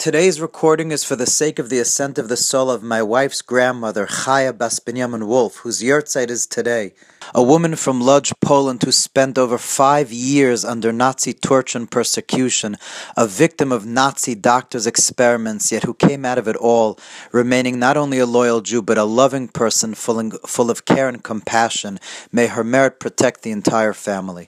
Today's recording is for the sake of the ascent of the soul of my wife's grandmother, Chaya Bas Binyamin Wolf, whose yahrzeit is today. A woman from Lodz, Poland, who spent over 5 years under Nazi torture and persecution, a victim of Nazi doctors' experiments, yet who came out of it all, remaining not only a loyal Jew, but a loving person full of care and compassion. May her merit protect the entire family.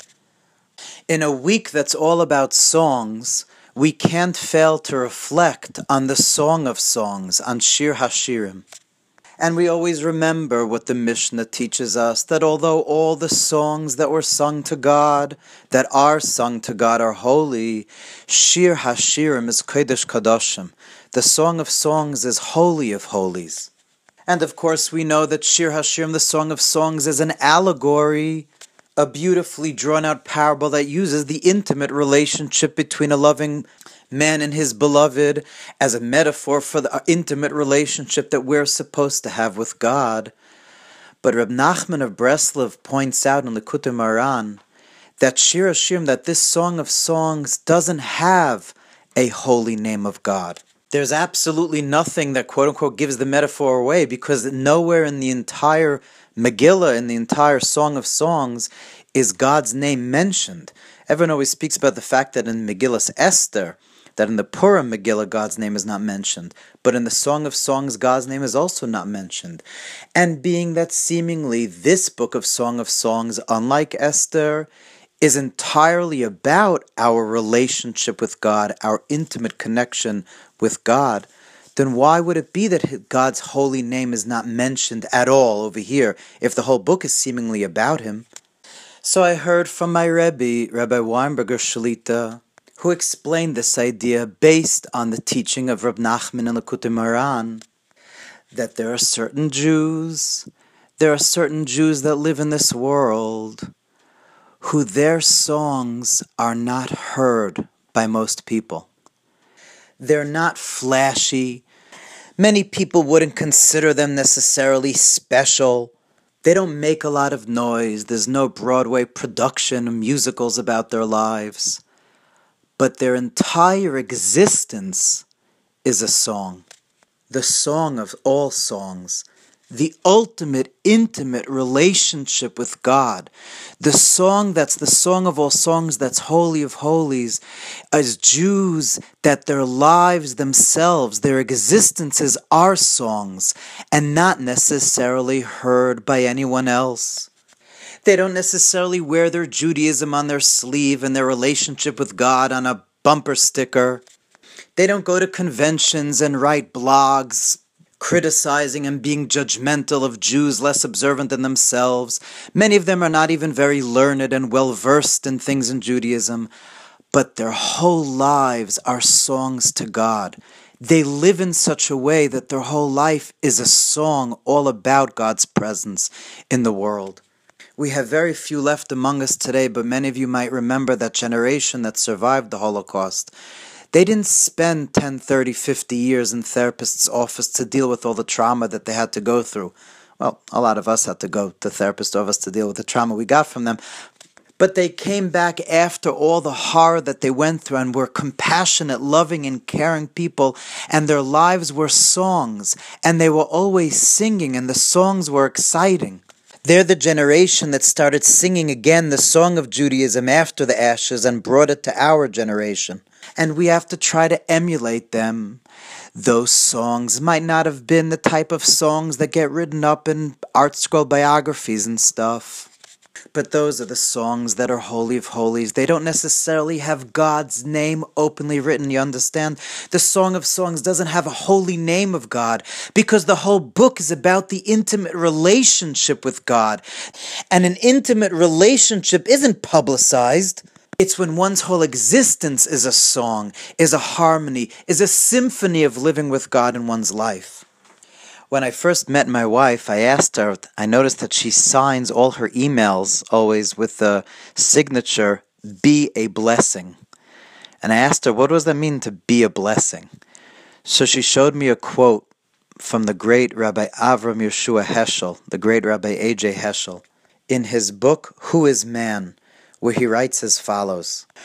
In a week that's all about songs, we can't fail to reflect on the Song of Songs, on Shir HaShirim. And we always remember what the Mishnah teaches us, that although all the songs that were sung to God, that are sung to God, are holy, Shir HaShirim is Kodesh Kadoshim. The Song of Songs is holy of holies. And of course we know that Shir HaShirim, the Song of Songs, is an allegory, a beautifully drawn-out parable that uses the intimate relationship between a loving man and his beloved as a metaphor for the intimate relationship that we're supposed to have with God. But Reb Nachman of Breslov points out in Likutei Moharan that Shir HaShirim, that this Song of Songs doesn't have a holy name of God. There's absolutely nothing that quote-unquote gives the metaphor away, because nowhere in the entire Megillah, in the entire Song of Songs, is God's name mentioned. Everyone always speaks about the fact that in Megillas Esther, that in the Purim Megillah, God's name is not mentioned. But in the Song of Songs, God's name is also not mentioned. And being that seemingly this book of Song of Songs, unlike Esther, is entirely about our relationship with God, our intimate connection with God, then why would it be that God's holy name is not mentioned at all over here, if the whole book is seemingly about Him? So I heard from my Rebbe, Rabbi Weinberger Shalita, who explained this idea based on the teaching of Reb Nachman and Likutei Moharan, that there are certain Jews that live in this world who their songs are not heard by most people. They're not flashy. Many people wouldn't consider them necessarily special. They don't make a lot of noise. There's no Broadway production, musicals about their lives. But their entire existence is a song. The song of all songs. The ultimate intimate relationship with God. The song that's the song of all songs, that's holy of holies, as Jews, that their lives themselves, their existences are songs, and not necessarily heard by anyone else. They don't necessarily wear their Judaism on their sleeve and their relationship with God on a bumper sticker. They don't go to conventions and write blogs criticizing and being judgmental of Jews less observant than themselves. Many of them are not even very learned and well-versed in things in Judaism, but their whole lives are songs to God. They live in such a way that their whole life is a song all about God's presence in the world. We have very few left among us today, but many of you might remember that generation that survived the Holocaust. They didn't spend 10, 30, 50 years in therapists' office to deal with all the trauma that they had to go through. Well, a lot of us had to go to therapist office to deal with the trauma we got from them. But they came back after all the horror that they went through and were compassionate, loving, and caring people, and their lives were songs, and they were always singing, and the songs were exciting. They're the generation that started singing again the song of Judaism after the ashes and brought it to our generation. And we have to try to emulate them. Those songs might not have been the type of songs that get written up in art scroll biographies and stuff. But those are the songs that are holy of holies. They don't necessarily have God's name openly written, you understand? The Song of Songs doesn't have a holy name of God because the whole book is about the intimate relationship with God. And an intimate relationship isn't publicized. It's when one's whole existence is a song, is a harmony, is a symphony of living with God in one's life. When I first met my wife, I asked her, I noticed that she signs all her emails always with the signature, "Be a blessing." And I asked her, what does that mean to be a blessing? So she showed me a quote from the great Rabbi Avram Yeshua Heschel, the great Rabbi A.J. Heschel, in his book, Who is Man?, where he writes as follows: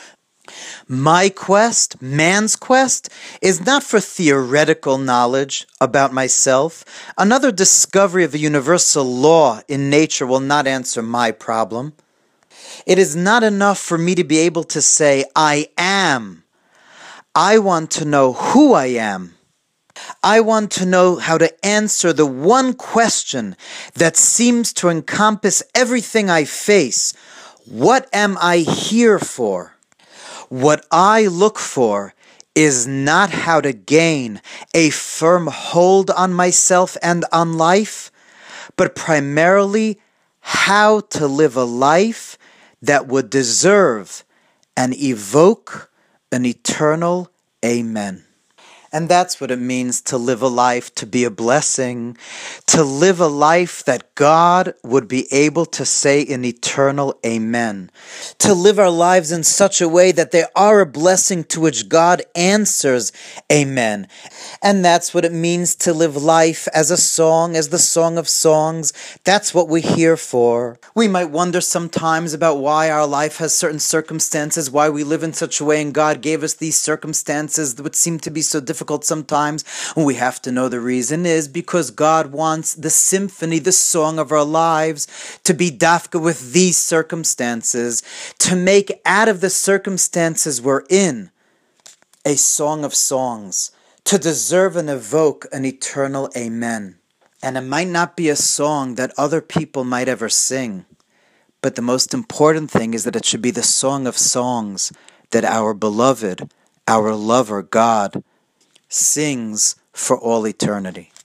My quest, man's quest, is not for theoretical knowledge about myself. Another discovery of a universal law in nature will not answer my problem. It is not enough for me to be able to say, I am. I want to know who I am. I want to know how to answer the one question that seems to encompass everything I face. What am I here for? What I look for is not how to gain a firm hold on myself and on life, but primarily how to live a life that would deserve and evoke an eternal amen. And that's what it means to live a life, to be a blessing, to live a life that God would be able to say an eternal amen. To live our lives in such a way that they are a blessing to which God answers amen. And that's what it means to live life as a song, as the Song of Songs. That's what we're here for. We might wonder sometimes about why our life has certain circumstances, why we live in such a way, and God gave us these circumstances that would seem to be so difficult sometimes. We have to know the reason is because God wants the symphony, the song of our lives, to be dafka with these circumstances, to make out of the circumstances we're in a song of songs, to deserve and evoke an eternal amen. And it might not be a song that other people might ever sing, but the most important thing is that it should be the song of songs that our beloved, our lover, God, sings for all eternity.